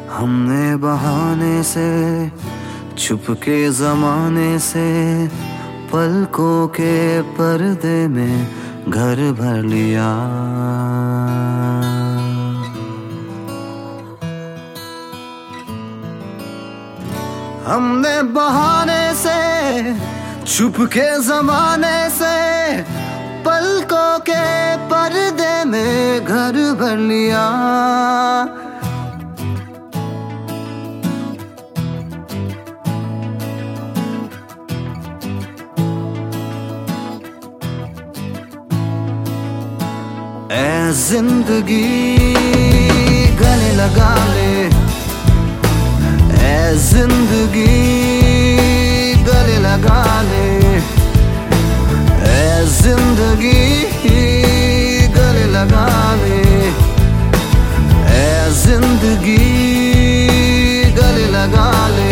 हमने बहाने से छुपके जमाने से पलकों के पर्दे में घर भर लिया। हमने बहाने से छुपके जमाने से पलकों के पर्दे में घर भर लिया। ऐ जिंदगी गले लगा ले, ऐ जिंदगी गले लगा ले, ऐ जिंदगी गले लगा ले, ऐ जिंदगी गले लगा ले।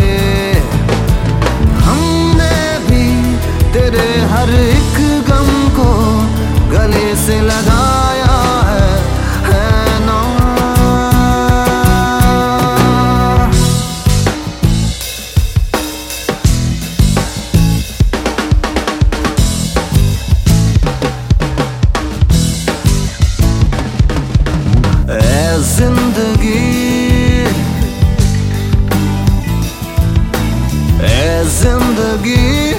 हमने भी तेरे हर एक गम को गले से लगाया है ना। ऐ जिंदगी, ऐ जिंदगी,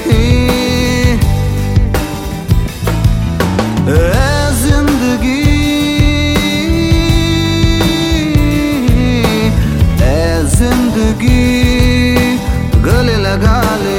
ऐ जिंदगी, ऐ जिंदगी गले लगा ले।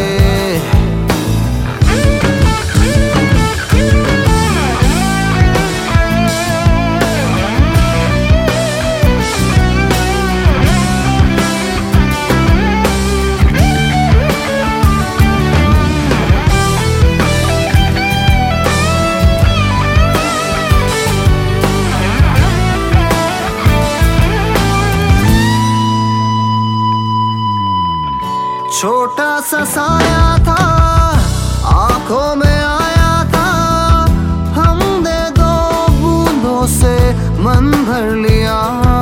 छोटा सा साया था, आंखों में आया था, हमने दो बूंदों से मन भर लिया।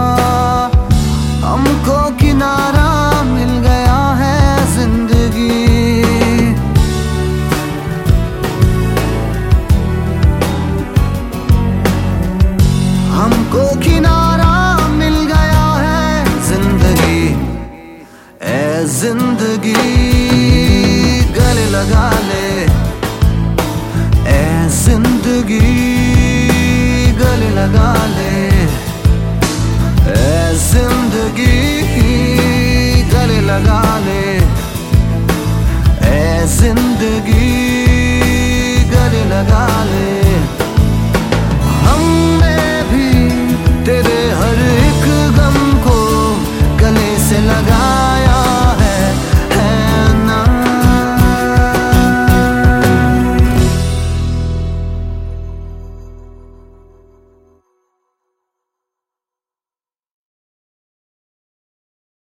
हमको किनारा मिल गया है जिंदगी, हमको किनारा मिल गया है जिंदगी। ऐ जिंदगी